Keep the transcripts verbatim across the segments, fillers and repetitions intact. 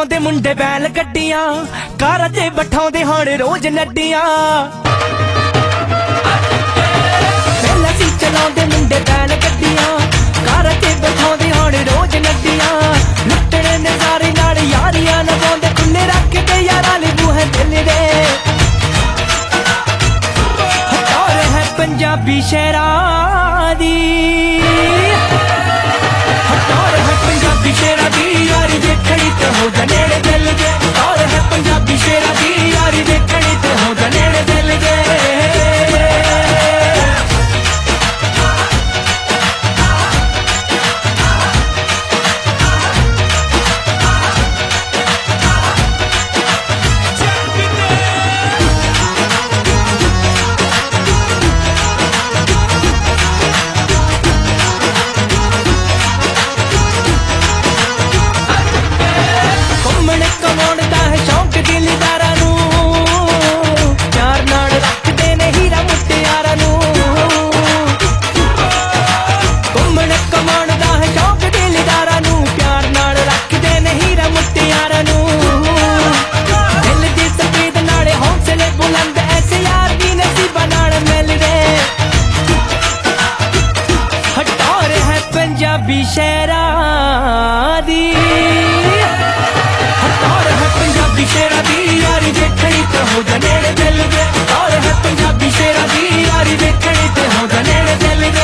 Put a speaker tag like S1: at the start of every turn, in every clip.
S1: चलाउंदे मुंडे बैल गड्डियां, कारां ते बठाउंदे हुण रोज नड्डियां। पहलां सी चलाउंदे मुंडे बैल गड्डियां, कारां ते बठाउंदे हुण रोज नड्डियां। लुट्टणे नज़ारे नाल यारियां नभाउंदे, खुले रखदे यारां ले बूहे दिल दे। टौर है पंजाबी शहरां दी, टौर है पंजाबी शेरां दी, यारी देखणी ते हो जा नेड़े दिल दे। टौर है पंजाबी शेरां दी, यारी देखणी ते हो जा नेड़े दिल दे। पंजाबी शहरां दी, टौर है पंजाबी शेरां दी, यारी देखणी ते हो जा नेड़े दिल दे। टौर है पंजाबी शेरां दी, यारी देखणी ते हो जा नेड़े दिल दे।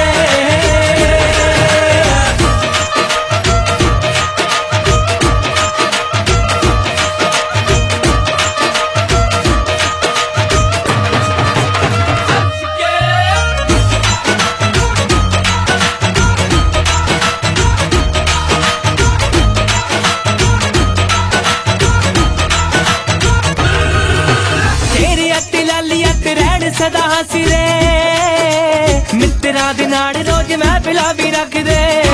S1: सदा हसी रे मित्तरां दे नाल रोज महफिलां भी रख दे।